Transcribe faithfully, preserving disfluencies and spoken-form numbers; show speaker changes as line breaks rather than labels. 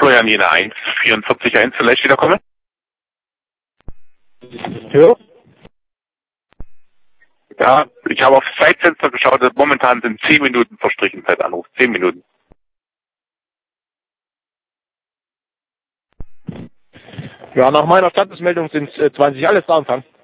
Florian Jena eins, vierundvierzig eins vielleicht wiederkommen?
Ja.
Ja, ich habe aufs Zeitfenster geschaut, momentan sind zehn Minuten verstrichen seit Anruf. zehn Minuten.
Ja, nach meiner Standesmeldung sind äh, zwanzig alles da Anfang.